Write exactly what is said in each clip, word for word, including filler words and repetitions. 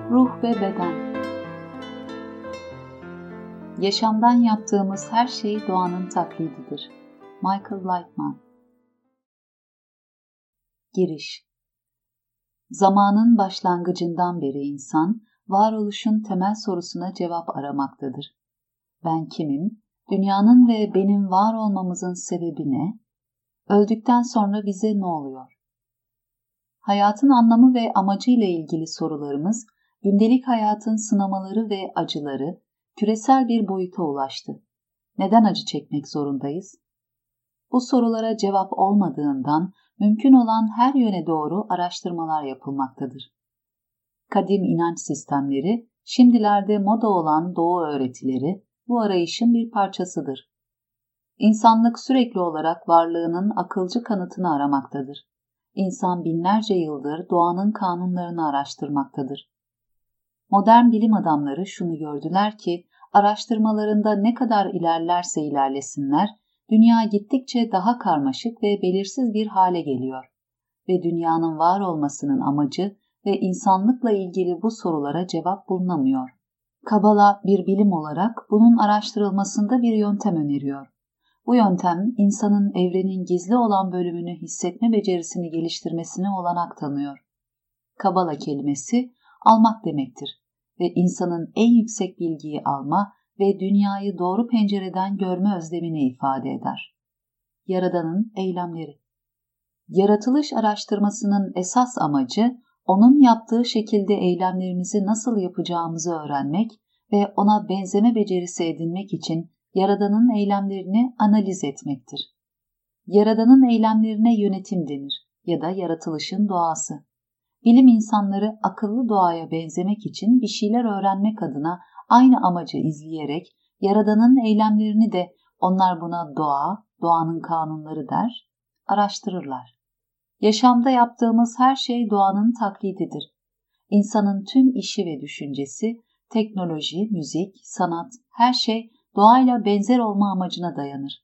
Ruh ve beden. Yaşamdan yaptığımız her şey doğanın taklididir. Michael Lightman. Giriş. Zamanın başlangıcından beri insan, varoluşun temel sorusuna cevap aramaktadır. Ben kimim? Dünyanın ve benim var olmamızın sebebi ne? Öldükten sonra bize ne oluyor? Hayatın anlamı ve amacıyla ilgili sorularımız, gündelik hayatın sınamaları ve acıları, küresel bir boyuta ulaştı. Neden acı çekmek zorundayız? Bu sorulara cevap olmadığından mümkün olan her yöne doğru araştırmalar yapılmaktadır. Kadim inanç sistemleri, şimdilerde moda olan doğu öğretileri bu arayışın bir parçasıdır. İnsanlık sürekli olarak varlığının akılcı kanıtını aramaktadır. İnsan binlerce yıldır doğanın kanunlarını araştırmaktadır. Modern bilim adamları şunu gördüler ki, araştırmalarında ne kadar ilerlerse ilerlesinler, dünya gittikçe daha karmaşık ve belirsiz bir hale geliyor ve dünyanın var olmasının amacı ve insanlıkla ilgili bu sorulara cevap bulunamıyor. Kabala bir bilim olarak bunun araştırılmasında bir yöntem öneriyor. Bu yöntem, insanın evrenin gizli olan bölümünü hissetme becerisini geliştirmesine olanak tanıyor. Kabala kelimesi, almak demektir ve insanın en yüksek bilgiyi alma ve dünyayı doğru pencereden görme özlemini ifade eder. Yaradanın eylemleri. Yaratılış araştırmasının esas amacı, onun yaptığı şekilde eylemlerimizi nasıl yapacağımızı öğrenmek ve ona benzeme becerisi edinmek için Yaradanın eylemlerini analiz etmektir. Yaradanın eylemlerine yönetim denir ya da yaratılışın doğası. Bilim insanları akıllı doğaya benzemek için bir şeyler öğrenmek adına aynı amacı izleyerek Yaradanın eylemlerini de, onlar buna doğa, doğanın kanunları der, araştırırlar. Yaşamda yaptığımız her şey doğanın taklididir. İnsanın tüm işi ve düşüncesi, teknoloji, müzik, sanat, her şey doğayla benzer olma amacına dayanır.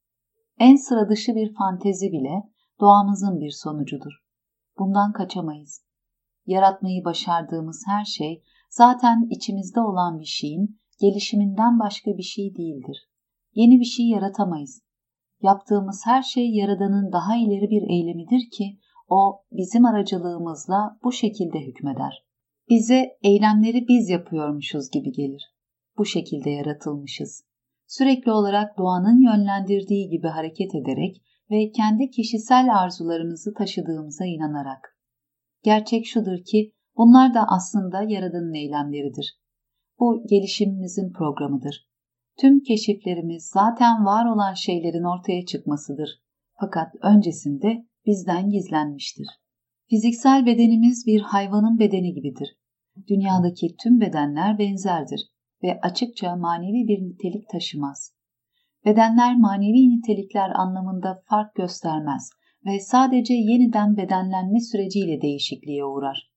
En sıra dışı bir fantezi bile doğamızın bir sonucudur. Bundan kaçamayız. Yaratmayı başardığımız her şey zaten içimizde olan bir şeyin gelişiminden başka bir şey değildir. Yeni bir şey yaratamayız. Yaptığımız her şey Yaradan'ın daha ileri bir eylemidir ki o bizim aracılığımızla bu şekilde hükmeder. Bize eylemleri biz yapıyormuşuz gibi gelir. Bu şekilde yaratılmışız. Sürekli olarak doğanın yönlendirdiği gibi hareket ederek ve kendi kişisel arzularımızı taşıdığımıza inanarak. Gerçek şudur ki bunlar da aslında Yaradan'ın eylemleridir. Bu gelişimimizin programıdır. Tüm keşiflerimiz zaten var olan şeylerin ortaya çıkmasıdır. Fakat öncesinde bizden gizlenmiştir. Fiziksel bedenimiz bir hayvanın bedeni gibidir. Dünyadaki tüm bedenler benzerdir ve açıkça manevi bir nitelik taşımaz. Bedenler manevi nitelikler anlamında fark göstermez ve sadece yeniden bedenlenme süreciyle değişikliğe uğrar.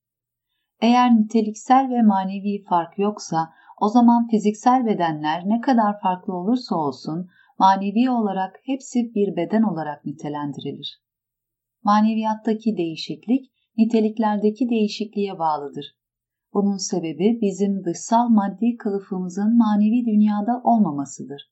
Eğer niteliksel ve manevi fark yoksa, o zaman fiziksel bedenler ne kadar farklı olursa olsun, manevi olarak hepsi bir beden olarak nitelendirilir. Maneviyattaki değişiklik, niteliklerdeki değişikliğe bağlıdır. Bunun sebebi bizim dışsal maddi kılıfımızın manevi dünyada olmamasıdır.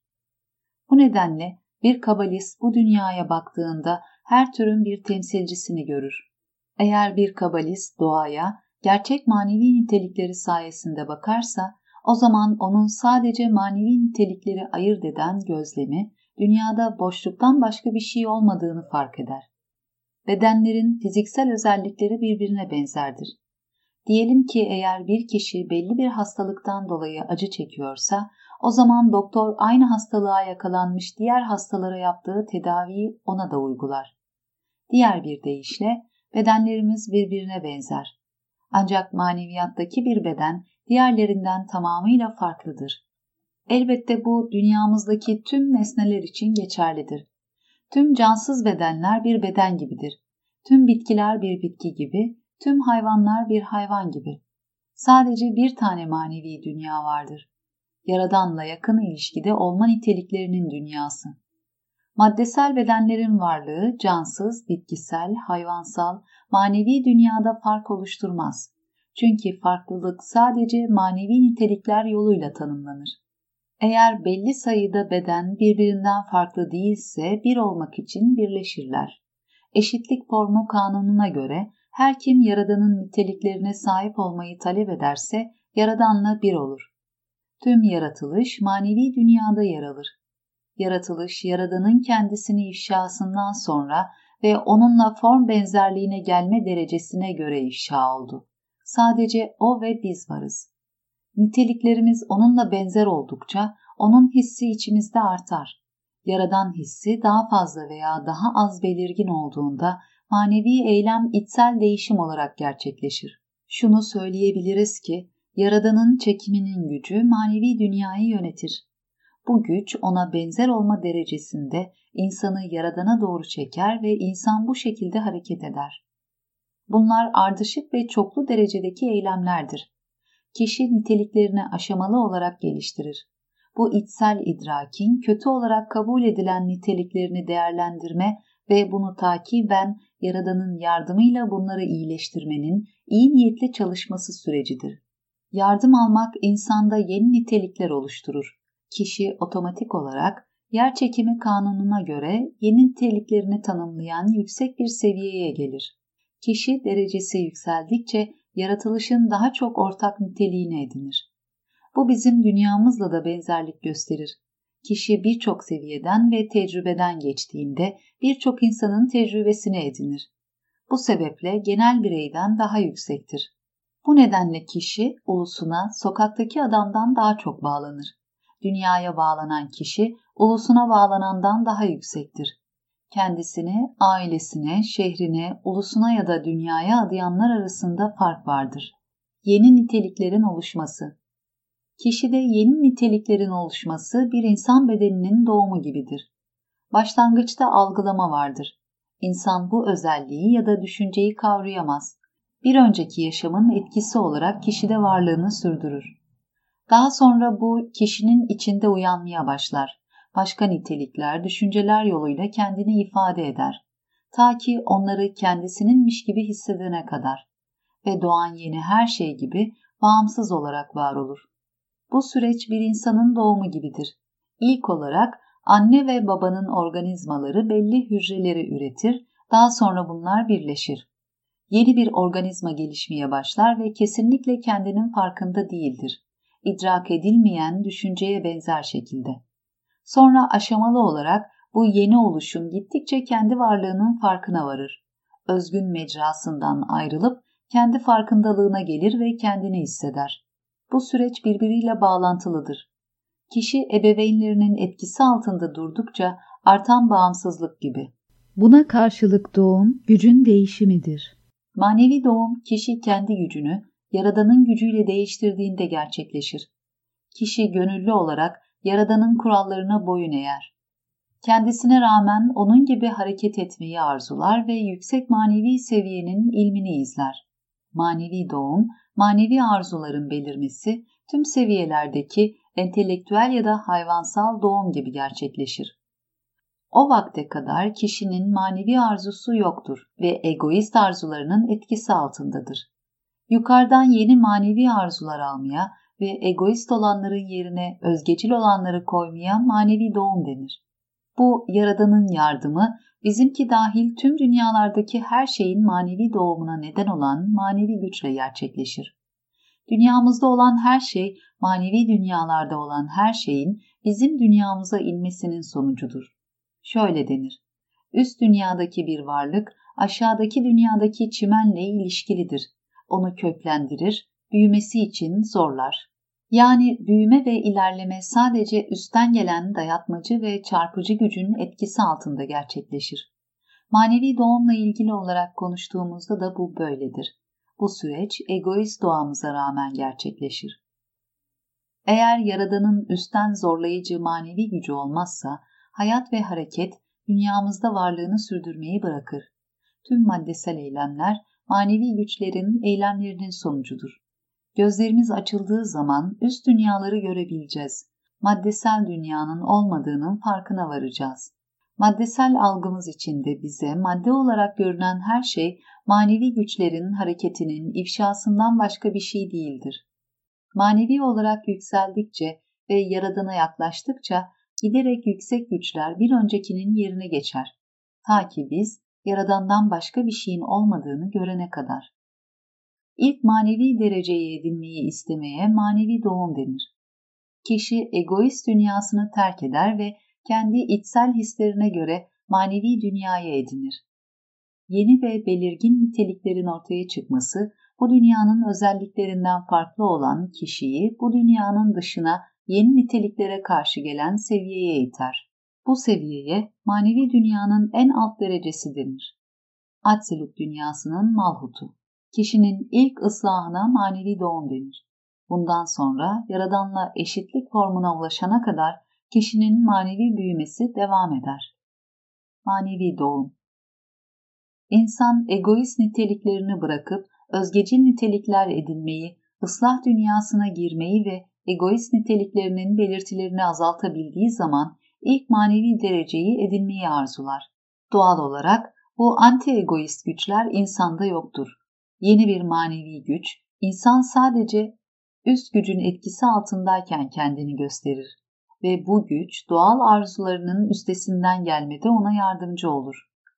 Bu nedenle bir kabalist bu dünyaya baktığında her türün bir temsilcisini görür. Eğer bir kabalist doğaya gerçek manevi nitelikleri sayesinde bakarsa, o zaman onun sadece manevi nitelikleri ayırt eden gözlemi, dünyada boşluktan başka bir şey olmadığını fark eder. Bedenlerin fiziksel özellikleri birbirine benzerdir. Diyelim ki eğer bir kişi belli bir hastalıktan dolayı acı çekiyorsa, o zaman doktor aynı hastalığa yakalanmış diğer hastalara yaptığı tedaviyi ona da uygular. Diğer bir deyişle, bedenlerimiz birbirine benzer. Ancak maneviyattaki bir beden diğerlerinden tamamıyla farklıdır. Elbette bu dünyamızdaki tüm nesneler için geçerlidir. Tüm cansız bedenler bir beden gibidir. Tüm bitkiler bir bitki gibi, tüm hayvanlar bir hayvan gibi. Sadece bir tane manevi dünya vardır. Yaradanla yakın ilişkide olma niteliklerinin dünyası. Maddesel bedenlerin varlığı cansız, bitkisel, hayvansal, manevi dünyada fark oluşturmaz. Çünkü farklılık sadece manevi nitelikler yoluyla tanımlanır. Eğer belli sayıda beden birbirinden farklı değilse bir olmak için birleşirler. Eşitlik formu kanununa göre her kim Yaradan'ın niteliklerine sahip olmayı talep ederse Yaradan'la bir olur. Tüm yaratılış manevi dünyada yer alır. Yaratılış, Yaradan'ın kendisini ifşasından sonra ve onunla form benzerliğine gelme derecesine göre ifşa oldu. Sadece o ve biz varız. Niteliklerimiz onunla benzer oldukça onun hissi içimizde artar. Yaradan hissi daha fazla veya daha az belirgin olduğunda manevi eylem içsel değişim olarak gerçekleşir. Şunu söyleyebiliriz ki, Yaradan'ın çekiminin gücü manevi dünyayı yönetir. Bu güç ona benzer olma derecesinde insanı Yaradan'a doğru çeker ve insan bu şekilde hareket eder. Bunlar ardışık ve çoklu derecedeki eylemlerdir. Kişi niteliklerini aşamalı olarak geliştirir. Bu içsel idrakin kötü olarak kabul edilen niteliklerini değerlendirme ve bunu takiben Yaradan'ın yardımıyla bunları iyileştirmenin iyi niyetli çalışması sürecidir. Yardım almak insanda yeni nitelikler oluşturur. Kişi otomatik olarak yerçekimi kanununa göre yeni niteliklerini tanımlayan yüksek bir seviyeye gelir. Kişi derecesi yükseldikçe yaratılışın daha çok ortak niteliğini edinir. Bu bizim dünyamızla da benzerlik gösterir. Kişi birçok seviyeden ve tecrübeden geçtiğinde birçok insanın tecrübesini edinir. Bu sebeple genel bireyden daha yüksektir. Bu nedenle kişi ulusuna sokaktaki adamdan daha çok bağlanır. Dünyaya bağlanan kişi ulusuna bağlanandan daha yüksektir. Kendisini, ailesine, şehrine, ulusuna ya da dünyaya adayanlar arasında fark vardır. Yeni niteliklerin oluşması. Kişide yeni niteliklerin oluşması bir insan bedeninin doğumu gibidir. Başlangıçta algılama vardır. İnsan bu özelliği ya da düşünceyi kavrayamaz. Bir önceki yaşamın etkisi olarak kişide varlığını sürdürür. Daha sonra bu kişinin içinde uyanmaya başlar. Başka nitelikler, düşünceler yoluyla kendini ifade eder. Ta ki onları kendisininmiş gibi hissedene kadar. Ve doğan yeni her şey gibi bağımsız olarak var olur. Bu süreç bir insanın doğumu gibidir. İlk olarak anne ve babanın organizmaları belli hücreleri üretir, daha sonra bunlar birleşir. Yeni bir organizma gelişmeye başlar ve kesinlikle kendinin farkında değildir. İdrak edilmeyen düşünceye benzer şekilde. Sonra aşamalı olarak bu yeni oluşum gittikçe kendi varlığının farkına varır. Özgün mecrasından ayrılıp kendi farkındalığına gelir ve kendini hisseder. Bu süreç birbiriyle bağlantılıdır. Kişi ebeveynlerinin etkisi altında durdukça artan bağımsızlık gibi. Buna karşılık doğum gücün değişimidir. Manevi doğum kişi kendi gücünü Yaradan'ın gücüyle değiştirdiğinde gerçekleşir. Kişi gönüllü olarak Yaradan'ın kurallarına boyun eğer. Kendisine rağmen onun gibi hareket etmeyi arzular ve yüksek manevi seviyenin ilmini izler. Manevi doğum, manevi arzuların belirmesi tüm seviyelerdeki entelektüel ya da hayvansal doğum gibi gerçekleşir. O vakte kadar kişinin manevi arzusu yoktur ve egoist arzularının etkisi altındadır. Yukarıdan yeni manevi arzular almaya ve egoist olanların yerine özgecil olanları koymaya manevi doğum denir. Bu Yaradan'ın yardımı bizimki dahil tüm dünyalardaki her şeyin manevi doğumuna neden olan manevi güçle gerçekleşir. Dünyamızda olan her şey, manevi dünyalarda olan her şeyin bizim dünyamıza inmesinin sonucudur. Şöyle denir: üst dünyadaki bir varlık aşağıdaki dünyadaki çimenle ilişkilidir. Onu köklendirir, büyümesi için zorlar. Yani büyüme ve ilerleme sadece üstten gelen dayatmacı ve çarpıcı gücün etkisi altında gerçekleşir. Manevi doğumla ilgili olarak konuştuğumuzda da bu böyledir. Bu süreç egoist doğamıza rağmen gerçekleşir. Eğer Yaradan'ın üstten zorlayıcı manevi gücü olmazsa, hayat ve hareket dünyamızda varlığını sürdürmeyi bırakır. Tüm maddesel eylemler manevi güçlerin eylemlerinin sonucudur. Gözlerimiz açıldığı zaman üst dünyaları görebileceğiz. Maddesel dünyanın olmadığının farkına varacağız. Maddesel algımız içinde bize madde olarak görünen her şey manevi güçlerin hareketinin ifşasından başka bir şey değildir. Manevi olarak yükseldikçe ve Yaradan'a yaklaştıkça giderek yüksek güçler bir öncekinin yerine geçer. Ta ki biz Yaradan'dan başka bir şeyin olmadığını görene kadar. İlk manevi dereceyi edinmeyi istemeye manevi doğum denir. Kişi egoist dünyasını terk eder ve kendi içsel hislerine göre manevi dünyayı edinir. Yeni ve belirgin niteliklerin ortaya çıkması, bu dünyanın özelliklerinden farklı olan kişiyi bu dünyanın dışına yeni niteliklere karşı gelen seviyeye iter. Bu seviyeye manevi dünyanın en alt derecesi denir. Atsilut dünyasının malhutu. Kişinin ilk ıslahına manevi doğum denir. Bundan sonra Yaradan'la eşitlik formuna ulaşana kadar kişinin manevi büyümesi devam eder. Manevi doğum. İnsan egoist niteliklerini bırakıp özgecil nitelikler edinmeyi, ıslah dünyasına girmeyi ve egoist niteliklerinin belirtilerini azaltabildiği zaman ilk manevi dereceyi edinmeyi arzular. Doğal olarak bu anti-egoist güçler insanda yoktur. Yeni bir manevi güç, insan sadece üst gücün etkisi altındayken kendini gösterir ve bu güç doğal arzularının üstesinden gelmede ona yardımcı olur.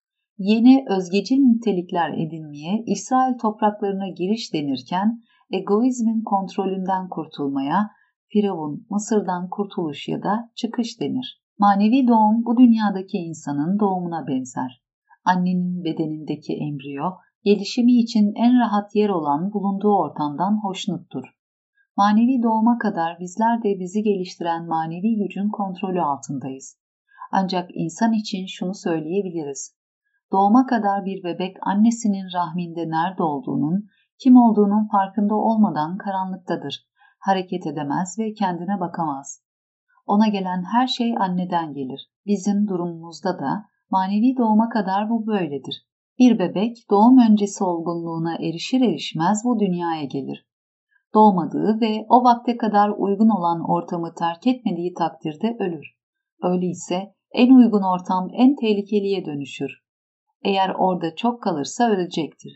Yeni özgecil nitelikler edinmeye İsrail topraklarına giriş denirken egoizmin kontrolünden kurtulmaya Firavun, Mısır'dan kurtuluş ya da çıkış denir. Manevi doğum bu dünyadaki insanın doğumuna benzer. Annenin bedenindeki embriyo, gelişimi için en rahat yer olan bulunduğu ortamdan hoşnuttur. Manevi doğuma kadar bizler de bizi geliştiren manevi gücün kontrolü altındayız. Ancak insan için şunu söyleyebiliriz. Doğuma kadar bir bebek annesinin rahminde nerede olduğunun, kim olduğunun farkında olmadan karanlıktadır. Hareket edemez ve kendine bakamaz. Ona gelen her şey anneden gelir. Bizim durumumuzda da manevi doğuma kadar bu böyledir. Bir bebek doğum öncesi olgunluğuna erişir erişmez bu dünyaya gelir. Doğmadığı ve o vakte kadar uygun olan ortamı terk etmediği takdirde ölür. Öyleyse en uygun ortam en tehlikeliye dönüşür. Eğer orada çok kalırsa ölecektir.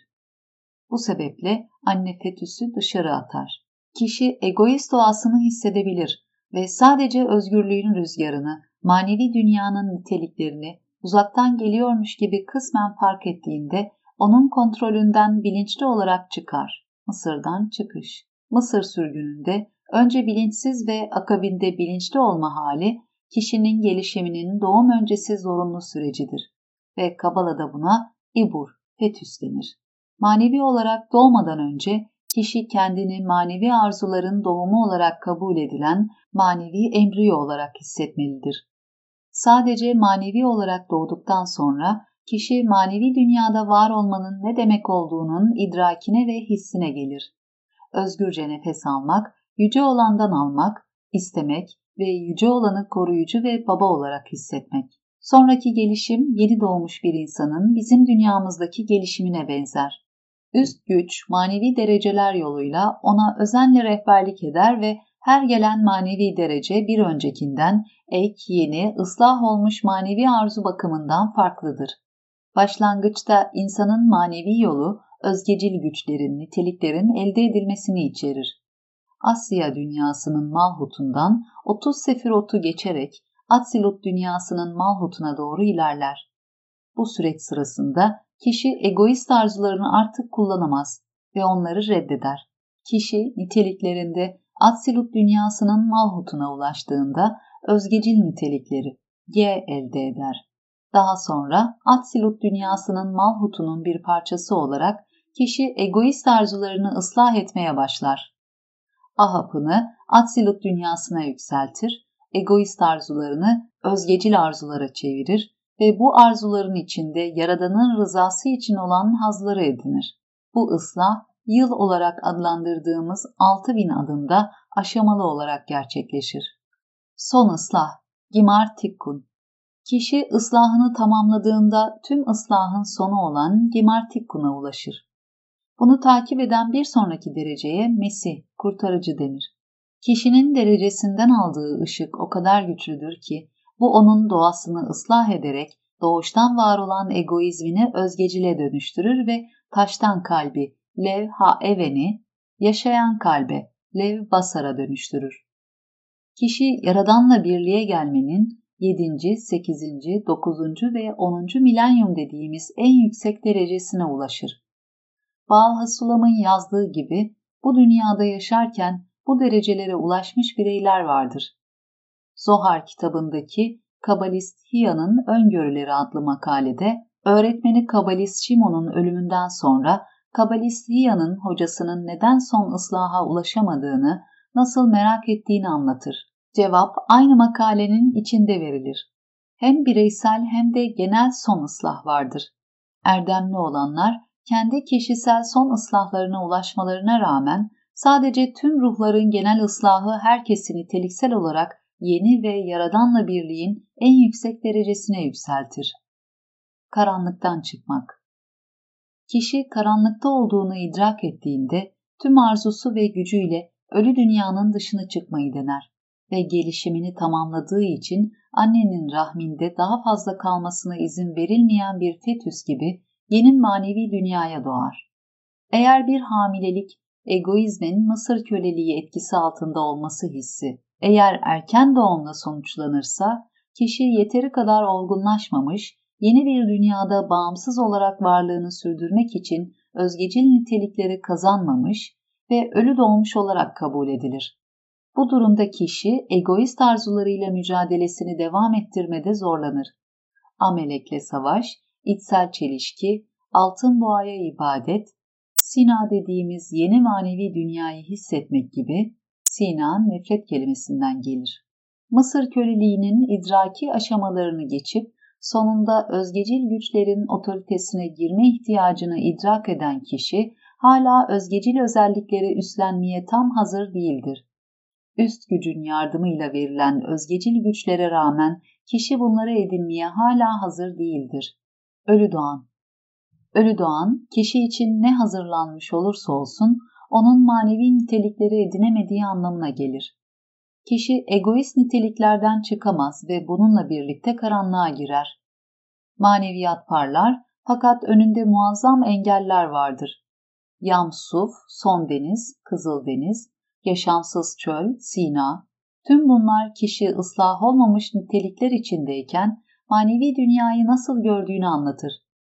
Bu sebeple anne fetüsü dışarı atar. Kişi egoist doğasını hissedebilir ve sadece özgürlüğün rüzgarını, manevi dünyanın niteliklerini uzaktan geliyormuş gibi kısmen fark ettiğinde onun kontrolünden bilinçli olarak çıkar. Mısır'dan çıkış. Mısır sürgününde önce bilinçsiz ve akabinde bilinçli olma hali kişinin gelişiminin doğum öncesi zorunlu sürecidir ve Kabala'da buna ibur, fetüs denir. Manevi olarak doğmadan önce kişi kendini manevi arzuların doğumu olarak kabul edilen manevi embriyo olarak hissetmelidir. Sadece manevi olarak doğduktan sonra kişi manevi dünyada var olmanın ne demek olduğunun idrakine ve hissine gelir. Özgürce nefes almak, yüce olandan almak, istemek ve yüce olanı koruyucu ve baba olarak hissetmek. Sonraki gelişim yeni doğmuş bir insanın bizim dünyamızdaki gelişimine benzer. Üst güç manevi dereceler yoluyla ona özenle rehberlik eder ve her gelen manevi derece bir öncekinden ek, yeni, ıslah olmuş manevi arzu bakımından farklıdır. Başlangıçta insanın manevi yolu özgecil güçlerin, niteliklerin elde edilmesini içerir. Asya dünyasının malhutundan otuz sefirotu geçerek Atsilut dünyasının malhutuna doğru ilerler. Bu süreç sırasında kişi egoist arzularını artık kullanamaz ve onları reddeder. Kişi niteliklerinde Atsilut dünyasının malhutuna ulaştığında özgecil nitelikleri G elde eder. Daha sonra Atsilut dünyasının malhutunun bir parçası olarak kişi egoist arzularını ıslah etmeye başlar. Ahap'ını Atsilut dünyasına yükseltir, egoist arzularını özgecil arzulara çevirir ve bu arzuların içinde Yaradan'ın rızası için olan hazları edinir. Bu ıslah, yıl olarak adlandırdığımız altı bin adımda aşamalı olarak gerçekleşir. Son ıslah, Gimar Tikkun. Kişi ıslahını tamamladığında tüm ıslahın sonu olan Gimar Tikkun'a ulaşır. Bunu takip eden bir sonraki dereceye Mesih, kurtarıcı denir. Kişinin derecesinden aldığı ışık o kadar güçlüdür ki Bu onun doğasını ıslah ederek doğuştan var olan egoizmini özgecile dönüştürür ve taştan kalbi, Lev ha-even'i, yaşayan kalbe, Lev basara dönüştürür. Kişi Yaradan'la birliğe gelmenin yedinci, sekizinci, dokuzuncu ve onuncu milenyum dediğimiz en yüksek derecesine ulaşır. Baal Hasulam'ın yazdığı gibi bu dünyada yaşarken bu derecelere ulaşmış bireyler vardır. Zohar kitabındaki Kabalist Hiya'nın Öngörüleri adlı makalede öğretmeni Kabalist Şimon'un ölümünden sonra Kabalist Hiya'nın hocasının neden son ıslaha ulaşamadığını, nasıl merak ettiğini anlatır. Cevap aynı makalenin içinde verilir. Hem bireysel hem de genel son ıslah vardır. Erdemli olanlar kendi kişisel son ıslahlarına ulaşmalarına rağmen sadece tüm ruhların genel ıslahı herkesi niteliksel olarak yeni ve Yaradan'la birliğin en yüksek derecesine yükseltir. Karanlıktan çıkmak. Kişi karanlıkta olduğunu idrak ettiğinde tüm arzusu ve gücüyle ölü dünyanın dışına çıkmayı dener ve gelişimini tamamladığı için annenin rahminde daha fazla kalmasına izin verilmeyen bir fetüs gibi yeni manevi dünyaya doğar. Eğer bir hamilelik, egoizmin Mısır köleliği etkisi altında olması hissi, eğer erken doğumla sonuçlanırsa, kişi yeteri kadar olgunlaşmamış, yeni bir dünyada bağımsız olarak varlığını sürdürmek için özgecil nitelikleri kazanmamış ve ölü doğmuş olarak kabul edilir. Bu durumda kişi egoist arzularıyla mücadelesini devam ettirmede zorlanır. Amelekle savaş, içsel çelişki, altın boğaya ibadet, Sina dediğimiz yeni manevi dünyayı hissetmek gibi, Sina nefret kelimesinden gelir. Mısır köleliğinin idraki aşamalarını geçip sonunda özgecil güçlerin otoritesine girme ihtiyacını idrak eden kişi hala özgecil özellikleri üstlenmeye tam hazır değildir. Üst gücün yardımıyla verilen özgecil güçlere rağmen kişi bunları edinmeye hala hazır değildir. Ölü doğan. Ölü doğan, kişi için ne hazırlanmış olursa olsun, onun manevi nitelikleri edinemediği anlamına gelir. Kişi egoist niteliklerden çıkamaz ve bununla birlikte karanlığa girer. Maneviyat parlar, fakat önünde muazzam engeller vardır. Yamsuf, Son Deniz, Kızıldeniz, yaşamsız çöl, Sina, tüm bunlar kişi ıslah olmamış nitelikler içindeyken manevi dünyayı nasıl gördüğünü anlatır.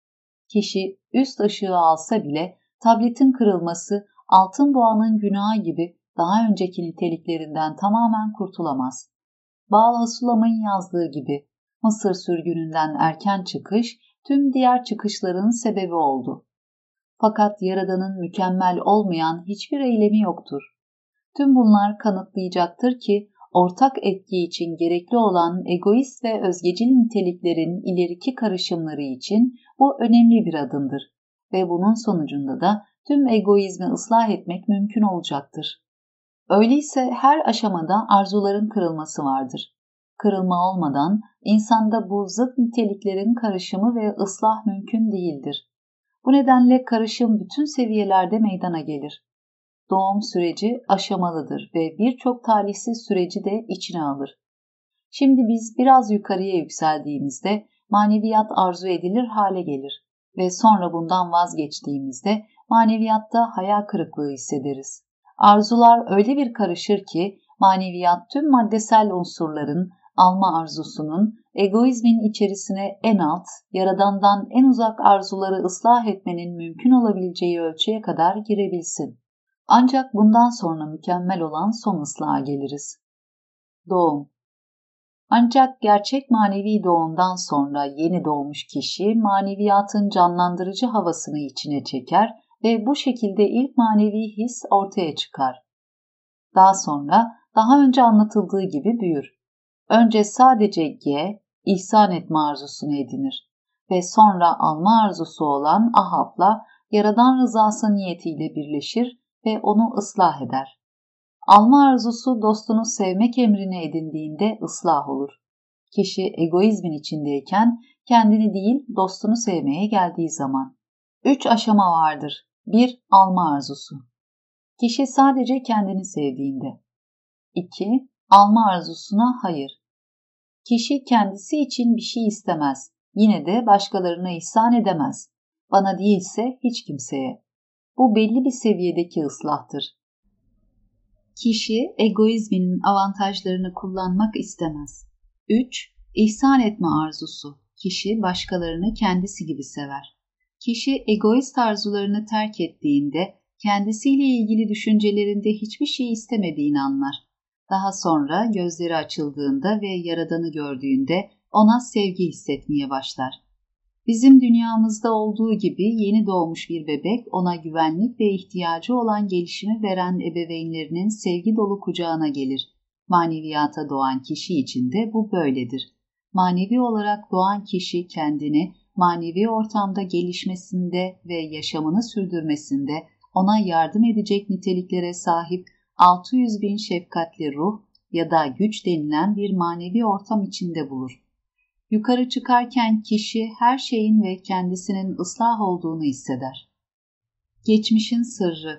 Kişi üst ışığı alsa bile tabletin kırılması, altın boğanın günahı gibi daha önceki niteliklerinden tamamen kurtulamaz. Baal Hasulam'ın yazdığı gibi Mısır sürgününden erken çıkış tüm diğer çıkışların sebebi oldu. Fakat Yaradan'ın mükemmel olmayan hiçbir eylemi yoktur. Tüm bunlar kanıtlayacaktır ki ortak etki için gerekli olan egoist ve özgecil niteliklerin ileriki karışımları için bu önemli bir adımdır ve bunun sonucunda da tüm egoizmi ıslah etmek mümkün olacaktır. Öyleyse her aşamada arzuların kırılması vardır. Kırılma olmadan insanda bu zıt niteliklerin karışımı ve ıslah mümkün değildir. Bu nedenle karışım bütün seviyelerde meydana gelir. Doğum süreci aşamalıdır ve birçok talihsiz süreci de içine alır. Şimdi biz biraz yukarıya yükseldiğimizde maneviyat arzu edilir hale gelir ve sonra bundan vazgeçtiğimizde maneviyatta hayal kırıklığı hissederiz. Arzular öyle bir karışır ki maneviyat tüm maddesel unsurların, alma arzusunun, egoizmin içerisine en alt, Yaradan'dan en uzak arzuları ıslah etmenin mümkün olabileceği ölçüye kadar girebilsin. Ancak bundan sonra mükemmel olan son ıslaha geliriz. Doğum. Ancak gerçek manevi doğumdan sonra yeni doğmuş kişi maneviyatın canlandırıcı havasını içine çeker ve bu şekilde ilk manevi his ortaya çıkar. Daha sonra daha önce anlatıldığı gibi büyür. Önce sadece G, ihsan etme arzusunu edinir ve sonra alma arzusu olan Ahab'la Yaradan rızası niyetiyle birleşir ve onu ıslah eder. Alma arzusu dostunu sevmek emrini edindiğinde ıslah olur. Kişi egoizmin içindeyken kendini değil dostunu sevmeye geldiği zaman. Üç aşama vardır. bir Alma arzusu. Kişi sadece kendini sevdiğinde. iki Alma arzusuna hayır. Kişi kendisi için bir şey istemez. Yine de başkalarına ihsan edemez. Bana değilse hiç kimseye. Bu belli bir seviyedeki ıslahtır. Kişi egoizmin avantajlarını kullanmak istemez. üç. İhsan etme arzusu. Kişi başkalarını kendisi gibi sever. Kişi egoist arzularını terk ettiğinde kendisiyle ilgili düşüncelerinde hiçbir şey istemediğini anlar. Daha sonra gözleri açıldığında ve Yaradan'ı gördüğünde ona sevgi hissetmeye başlar. Bizim dünyamızda olduğu gibi yeni doğmuş bir bebek ona güvenlik ve ihtiyacı olan gelişimi veren ebeveynlerinin sevgi dolu kucağına gelir. Maneviyata doğan kişi için de bu böyledir. Manevi olarak doğan kişi kendini manevi ortamda gelişmesinde ve yaşamını sürdürmesinde ona yardım edecek niteliklere sahip altı yüz bin şefkatli ruh ya da güç denilen bir manevi ortam içinde bulur. Yukarı çıkarken kişi her şeyin ve kendisinin ıslah olduğunu hisseder. Geçmişin sırrı.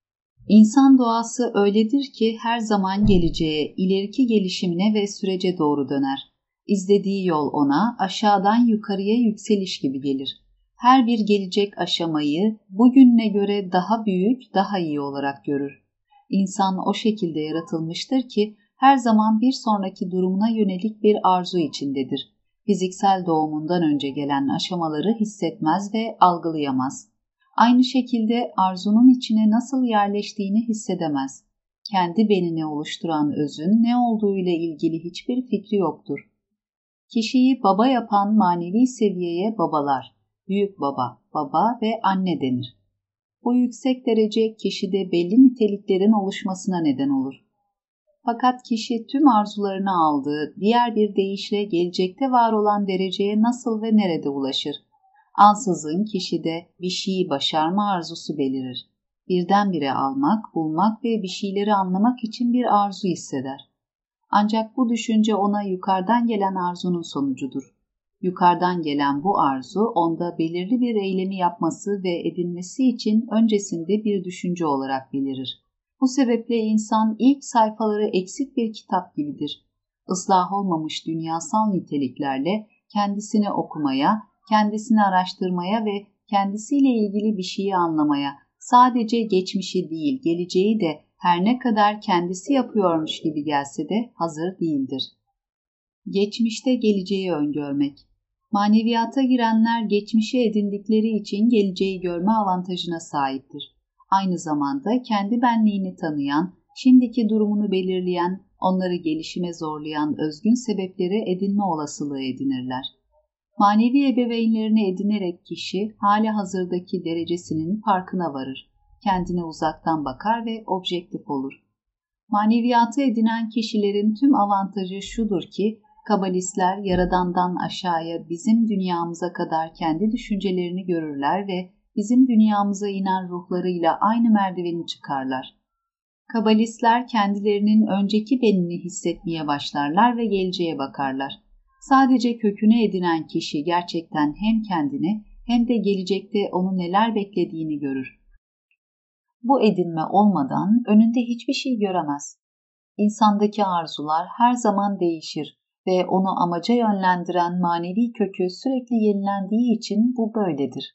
İnsan doğası öyledir ki her zaman geleceğe, ileriki gelişimine ve sürece doğru döner. İzlediği yol ona aşağıdan yukarıya yükseliş gibi gelir. Her bir gelecek aşamayı bugününe göre daha büyük, daha iyi olarak görür. İnsan o şekilde yaratılmıştır ki her zaman bir sonraki durumuna yönelik bir arzu içindedir. Fiziksel doğumundan önce gelen aşamaları hissetmez ve algılayamaz. Aynı şekilde arzunun içine nasıl yerleştiğini hissedemez. Kendi benini oluşturan özün ne olduğuyla ilgili hiçbir fikri yoktur. Kişiyi baba yapan manevi seviyeye babalar, büyük baba, baba ve anne denir. Bu yüksek derece kişide belli niteliklerin oluşmasına neden olur. Fakat kişi tüm arzularını aldığı diğer bir deyişle gelecekte var olan dereceye nasıl ve nerede ulaşır? Ansızın kişide bir şeyi başarma arzusu belirir. Birdenbire almak, bulmak ve bir şeyleri anlamak için bir arzu hisseder. Ancak bu düşünce ona yukarıdan gelen arzunun sonucudur. Yukarıdan gelen bu arzu onda belirli bir eylemi yapması ve edinmesi için öncesinde bir düşünce olarak belirir. Bu sebeple insan ilk sayfaları eksik bir kitap gibidir. Islah olmamış dünyasal niteliklerle kendisini okumaya, kendisini araştırmaya ve kendisiyle ilgili bir şeyi anlamaya, sadece geçmişi değil, geleceği de her ne kadar kendisi yapıyormuş gibi gelse de hazır değildir. Geçmişte geleceği öngörmek. Maneviyata girenler geçmişi edindikleri için geleceği görme avantajına sahiptir. Aynı zamanda kendi benliğini tanıyan, şimdiki durumunu belirleyen, onları gelişime zorlayan özgün sebepleri edinme olasılığı edinirler. Manevi ebeveynlerini edinerek kişi hali hazırdaki derecesinin farkına varır. Kendine uzaktan bakar ve objektif olur. Maneviyatı edinen kişilerin tüm avantajı şudur ki, kabalistler Yaradan'dan aşağıya bizim dünyamıza kadar kendi düşüncelerini görürler ve bizim dünyamıza inen ruhlarıyla aynı merdiveni çıkarlar. Kabalistler kendilerinin önceki benini hissetmeye başlarlar ve geleceğe bakarlar. Sadece kökünü edinen kişi gerçekten hem kendini hem de gelecekte onu neler beklediğini görür. Bu edinme olmadan önünde hiçbir şey göremez. İnsandaki arzular her zaman değişir ve onu amaca yönlendiren manevi kökü sürekli yenilendiği için bu böyledir.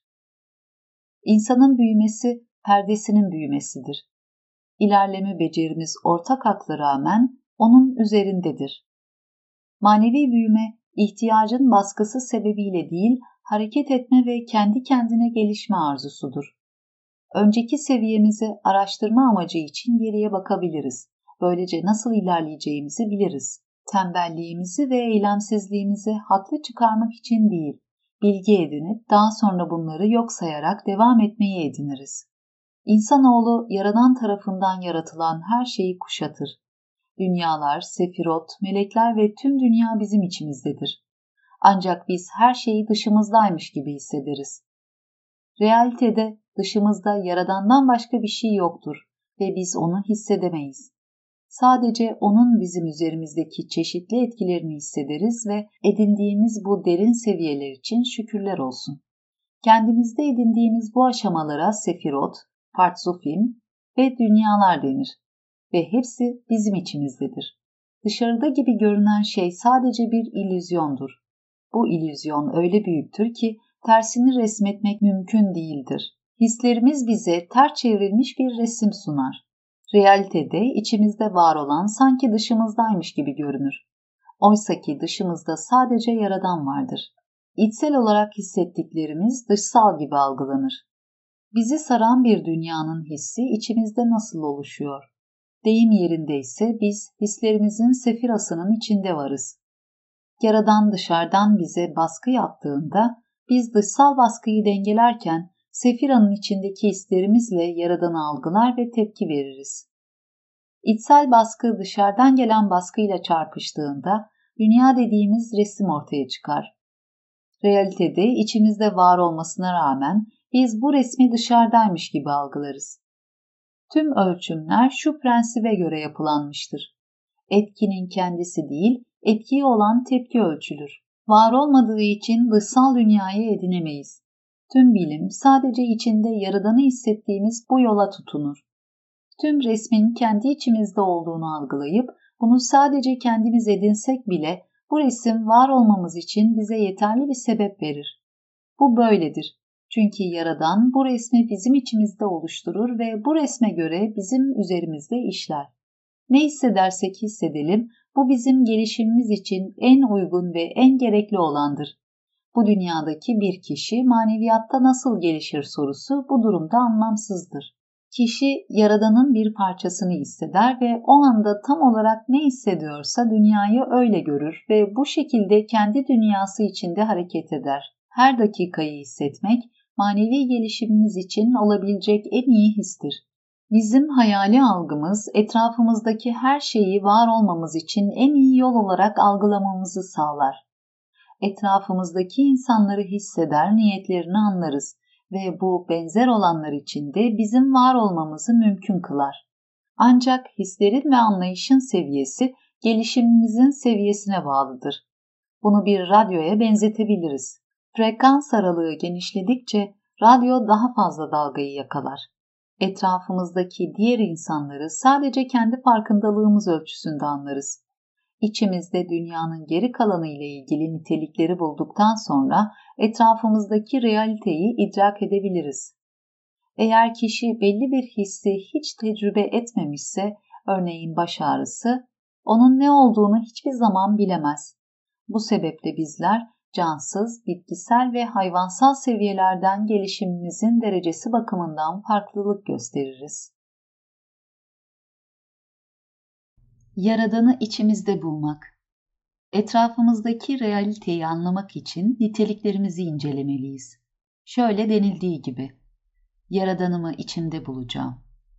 İnsanın büyümesi perdesinin büyümesidir. İlerleme becerimiz ortak akla rağmen onun üzerindedir. Manevi büyüme, ihtiyacın baskısı sebebiyle değil, hareket etme ve kendi kendine gelişme arzusudur. Önceki seviyemizi araştırma amacı için geriye bakabiliriz. Böylece nasıl ilerleyeceğimizi biliriz. Tembelliğimizi ve eylemsizliğimizi haklı çıkarmak için değil, bilgi edinip daha sonra bunları yok sayarak devam etmeyi ediniriz. İnsanoğlu Yaradan tarafından yaratılan her şeyi kuşatır. Dünyalar, sefirot, melekler ve tüm dünya bizim içimizdedir. Ancak biz her şeyi dışımızdaymış gibi hissederiz. Realitede dışımızda Yaradan'dan başka bir şey yoktur ve biz onu hissedemeyiz. Sadece onun bizim üzerimizdeki çeşitli etkilerini hissederiz ve edindiğimiz bu derin seviyeler için şükürler olsun. Kendimizde edindiğimiz bu aşamalara sefirot, partzufim ve dünyalar denir ve hepsi bizim içimizdedir. Dışarıda gibi görünen şey sadece bir illüzyondur. Bu illüzyon öyle büyüktür ki tersini resmetmek mümkün değildir. Hislerimiz bize ters çevrilmiş bir resim sunar. Realitede içimizde var olan sanki dışımızdaymış gibi görünür. Oysaki dışımızda sadece Yaradan vardır. İçsel olarak hissettiklerimiz dışsal gibi algılanır. Bizi saran bir dünyanın hissi içimizde nasıl oluşuyor? Deyim yerindeyse biz hislerimizin sefirasının içinde varız. Yaradan dışarıdan bize baskı yaptığında biz dışsal baskıyı dengelerken sefiranın içindeki hislerimizle Yaradan'ı algılar ve tepki veririz. İçsel baskı dışarıdan gelen baskıyla çarpıştığında dünya dediğimiz resim ortaya çıkar. Realitede içimizde var olmasına rağmen biz bu resmi dışarıdaymış gibi algılarız. Tüm ölçümler şu prensibe göre yapılanmıştır. Etkinin kendisi değil, etkiye olan tepki ölçülür. Var olmadığı için dışsal dünyayı edinemeyiz. Tüm bilim sadece içinde Yaradan'ı hissettiğimiz bu yola tutunur. Tüm resmin kendi içimizde olduğunu algılayıp bunu sadece kendimiz edinsek bile bu resim var olmamız için bize yeterli bir sebep verir. Bu böyledir. Çünkü Yaradan bu resmi bizim içimizde oluşturur ve bu resme göre bizim üzerimizde işler. Ne hissedersek hissedelim, bu bizim gelişimimiz için en uygun ve en gerekli olandır. Bu dünyadaki bir kişi maneviyatta nasıl gelişir sorusu bu durumda anlamsızdır. Kişi Yaradan'ın bir parçasını hisseder ve o anda tam olarak ne hissediyorsa dünyayı öyle görür ve bu şekilde kendi dünyası içinde hareket eder. Her dakikayı hissetmek, manevi gelişimimiz için olabilecek en iyi histir. Bizim hayali algımız, etrafımızdaki her şeyi var olmamız için en iyi yol olarak algılamamızı sağlar. Etrafımızdaki insanları hisseder, niyetlerini anlarız ve bu benzer olanlar için de bizim var olmamızı mümkün kılar. Ancak hislerin ve anlayışın seviyesi gelişimimizin seviyesine bağlıdır. Bunu bir radyoya benzetebiliriz. Frekans aralığı genişledikçe radyo daha fazla dalgayı yakalar. Etrafımızdaki diğer insanları sadece kendi farkındalığımız ölçüsünde anlarız. İçimizde dünyanın geri kalanı ile ilgili nitelikleri bulduktan sonra etrafımızdaki realiteyi idrak edebiliriz. Eğer kişi belli bir hissi hiç tecrübe etmemişse, örneğin baş ağrısı, onun ne olduğunu hiçbir zaman bilemez. Bu sebeple bizler cansız, bitkisel ve hayvansal seviyelerden gelişimimizin derecesi bakımından farklılık gösteririz. Yaradan'ı içimizde bulmak. Etrafımızdaki realiteyi anlamak için niteliklerimizi incelemeliyiz. Şöyle denildiği gibi, Yaradan'ımı içimde bulacağım.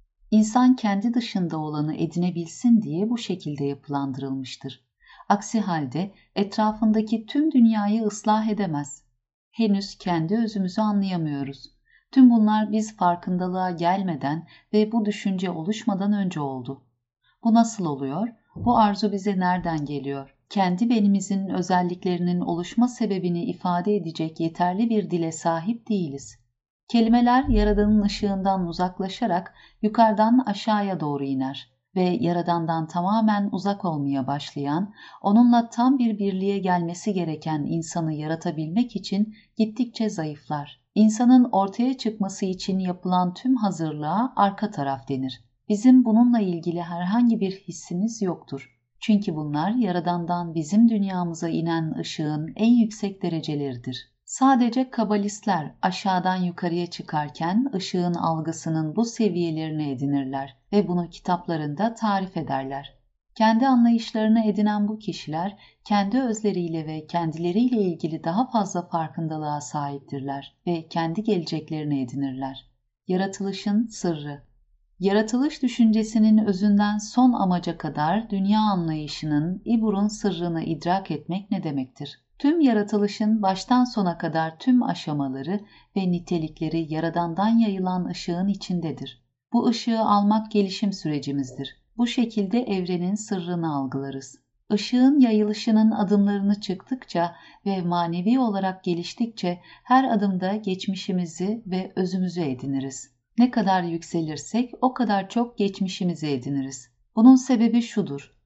İnsan kendi dışında olanı edinebilsin diye bu şekilde yapılandırılmıştır. Aksi halde etrafındaki tüm dünyayı ıslah edemez. Henüz kendi özümüzü anlayamıyoruz. Tüm bunlar biz farkındalığa gelmeden ve bu düşünce oluşmadan önce oldu. Bu nasıl oluyor? Bu arzu bize nereden geliyor? Kendi benimizin özelliklerinin oluşma sebebini ifade edecek yeterli bir dile sahip değiliz. Kelimeler Yaradan'ın ışığından uzaklaşarak yukarıdan aşağıya doğru iner ve Yaradan'dan tamamen uzak olmaya başlayan, onunla tam bir birliğe gelmesi gereken insanı yaratabilmek için gittikçe zayıflar. İnsanın ortaya çıkması için yapılan tüm hazırlığa arka taraf denir. Bizim bununla ilgili herhangi bir hissimiz yoktur. Çünkü bunlar Yaradan'dan bizim dünyamıza inen ışığın en yüksek dereceleridir. Sadece kabalistler aşağıdan yukarıya çıkarken ışığın algısının bu seviyelerini edinirler ve bunu kitaplarında tarif ederler. Kendi anlayışlarını edinen bu kişiler kendi özleriyle ve kendileriyle ilgili daha fazla farkındalığa sahiptirler ve kendi geleceklerini edinirler. Yaratılışın sırrı. Yaratılış düşüncesinin özünden son amaca kadar dünya anlayışının İbur'un sırrını idrak etmek ne demektir? Tüm yaratılışın baştan sona kadar tüm aşamaları ve nitelikleri Yaradan'dan yayılan ışığın içindedir. Bu ışığı almak gelişim sürecimizdir. Bu şekilde evrenin sırrını algılarız. Işığın yayılışının adımlarını çıktıkça ve manevi olarak geliştikçe her adımda geçmişimizi ve özümüzü ediniriz. Ne kadar yükselirsek o kadar çok geçmişimizi ediniriz. Bunun sebebi şudur.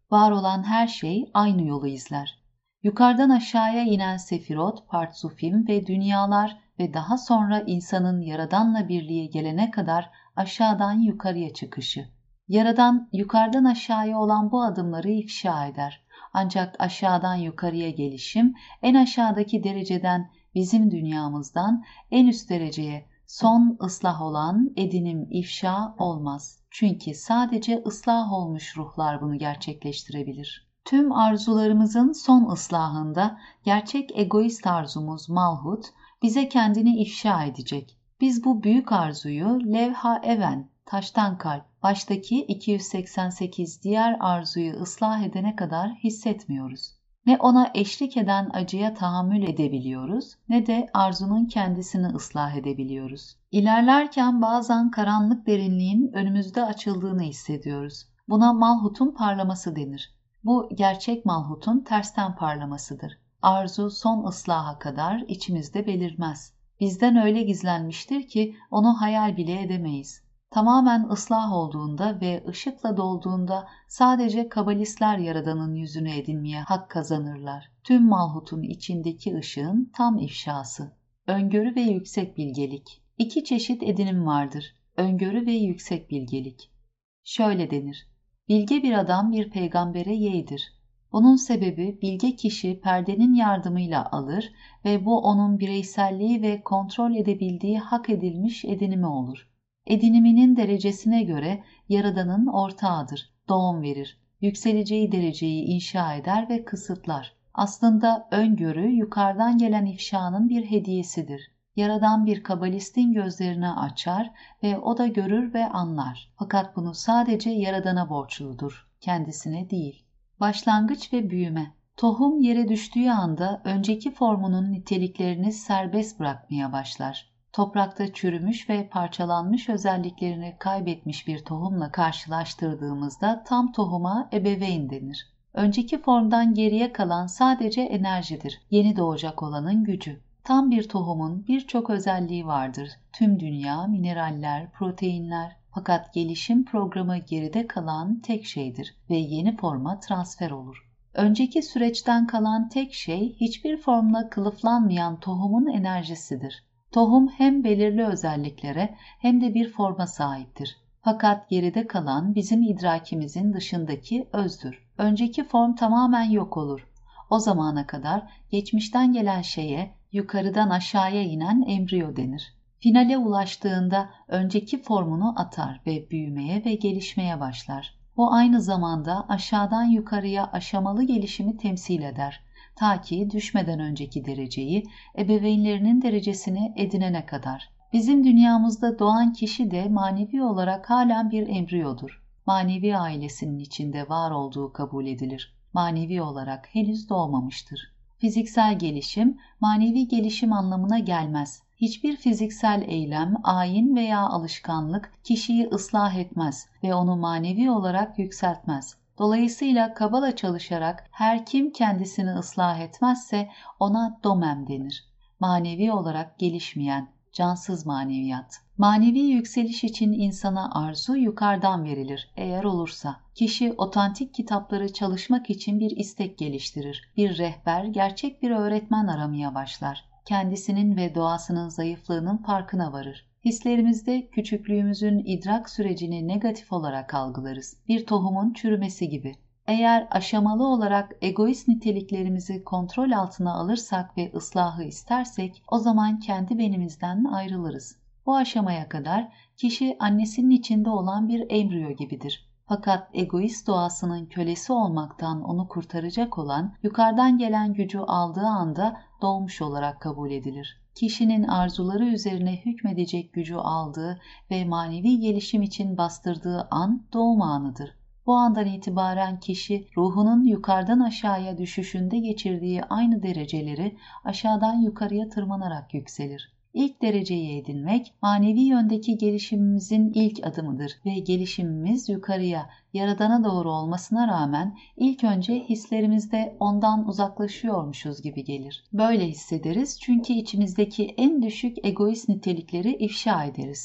Var olan her şey aynı yolu izler. Yukarıdan aşağıya inen sefirot, partsufim ve dünyalar ve daha sonra insanın Yaradan'la birliğe gelene kadar aşağıdan yukarıya çıkışı. Yaradan yukarıdan aşağıya olan bu adımları ifşa eder. Ancak aşağıdan yukarıya gelişim en aşağıdaki dereceden, bizim dünyamızdan en üst dereceye, son ıslah olan edinim ifşa olmaz. Çünkü sadece ıslah olmuş ruhlar bunu gerçekleştirebilir. Tüm arzularımızın son ıslahında gerçek egoist arzumuz Malhut bize kendini ifşa edecek. Biz bu büyük arzuyu levha even, taştan kalp, baştaki iki yüz seksen sekiz diğer arzuyu ıslah edene kadar hissetmiyoruz. Ne ona eşlik eden acıya tahammül edebiliyoruz, ne de arzunun kendisini ıslah edebiliyoruz. İlerlerken bazen karanlık derinliğin önümüzde açıldığını hissediyoruz. Buna Malhut'un parlaması denir. Bu gerçek Malhut'un tersten parlamasıdır. Arzu son ıslaha kadar içimizde belirmez. Bizden öyle gizlenmiştir ki onu hayal bile edemeyiz. Tamamen ıslah olduğunda ve ışıkla dolduğunda sadece kabalistler Yaradan'ın yüzünü edinmeye hak kazanırlar. Tüm Malhut'un içindeki ışığın tam ifşası. Öngörü ve yüksek bilgelik. İki çeşit edinim vardır. Öngörü ve yüksek bilgelik. Şöyle denir: bilge bir adam bir peygambere yeğdir. Bunun sebebi bilge kişi perdenin yardımıyla alır ve bu onun bireyselliği ve kontrol edebildiği hak edilmiş edinimi olur. Ediniminin derecesine göre Yaradan'ın ortağıdır, doğum verir, yükseleceği dereceyi inşa eder ve kısıtlar. Aslında öngörü yukarıdan gelen ifşanın bir hediyesidir. Yaradan bir kabalistin gözlerini açar ve o da görür ve anlar. Fakat bunu sadece Yaradan'a borçludur, kendisine değil. Başlangıç ve büyüme. Tohum yere düştüğü anda önceki formunun niteliklerini serbest bırakmaya başlar. Toprakta çürümüş ve parçalanmış özelliklerini kaybetmiş bir tohumla karşılaştırdığımızda tam tohuma ebeveyn denir. Önceki formdan geriye kalan sadece enerjidir, yeni doğacak olanın gücü. Tam bir tohumun birçok özelliği vardır. Tüm dünya, mineraller, proteinler. Fakat gelişim programı geride kalan tek şeydir ve yeni forma transfer olur. Önceki süreçten kalan tek şey hiçbir formla kılıflanmayan tohumun enerjisidir. Tohum hem belirli özelliklere hem de bir forma sahiptir. Fakat geride kalan bizim idrakimizin dışındaki özdür. Önceki form tamamen yok olur. O zamana kadar geçmişten gelen şeye yukarıdan aşağıya inen embriyo denir. Finale ulaştığında önceki formunu atar ve büyümeye ve gelişmeye başlar. Bu aynı zamanda aşağıdan yukarıya aşamalı gelişimi temsil eder. Ta ki düşmeden önceki dereceyi, ebeveynlerinin derecesini edinene kadar. Bizim dünyamızda doğan kişi de manevi olarak halen bir embriyodur. Manevi ailesinin içinde var olduğu kabul edilir. Manevi olarak henüz doğmamıştır. Fiziksel gelişim, manevi gelişim anlamına gelmez. Hiçbir fiziksel eylem, ayin veya alışkanlık kişiyi ıslah etmez ve onu manevi olarak yükseltmez. Dolayısıyla kabala çalışarak her kim kendisini ıslah etmezse ona domem denir. Manevi olarak gelişmeyen, cansız maneviyat. Manevi yükseliş için insana arzu yukarıdan verilir eğer olursa. Kişi otantik kitapları çalışmak için bir istek geliştirir. Bir rehber, gerçek bir öğretmen aramaya başlar. Kendisinin ve doğasının zayıflığının farkına varır. Hislerimizde küçüklüğümüzün idrak sürecini negatif olarak algılarız. Bir tohumun çürümesi gibi. Eğer aşamalı olarak egoist niteliklerimizi kontrol altına alırsak ve ıslahı istersek, o zaman kendi benimizden ayrılırız. Bu aşamaya kadar kişi annesinin içinde olan bir embriyo gibidir. Fakat egoist doğasının kölesi olmaktan onu kurtaracak olan, yukarıdan gelen gücü aldığı anda doğmuş olarak kabul edilir. Kişinin arzuları üzerine hükmedecek gücü aldığı ve manevi gelişim için bastırdığı an doğum anıdır. Bu andan itibaren kişi ruhunun yukarıdan aşağıya düşüşünde geçirdiği aynı dereceleri aşağıdan yukarıya tırmanarak yükselir. İlk dereceyi edinmek, manevi yöndeki gelişimimizin ilk adımıdır ve gelişimimiz yukarıya, Yaradan'a doğru olmasına rağmen ilk önce hislerimizde ondan uzaklaşıyormuşuz gibi gelir. Böyle hissederiz çünkü içimizdeki en düşük egoist nitelikleri ifşa ederiz.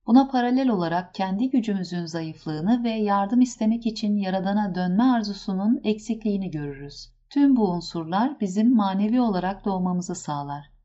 Buna paralel olarak kendi gücümüzün zayıflığını ve yardım istemek için Yaradan'a dönme arzusunun eksikliğini görürüz. Tüm bu unsurlar bizim manevi olarak doğmamızı sağlar.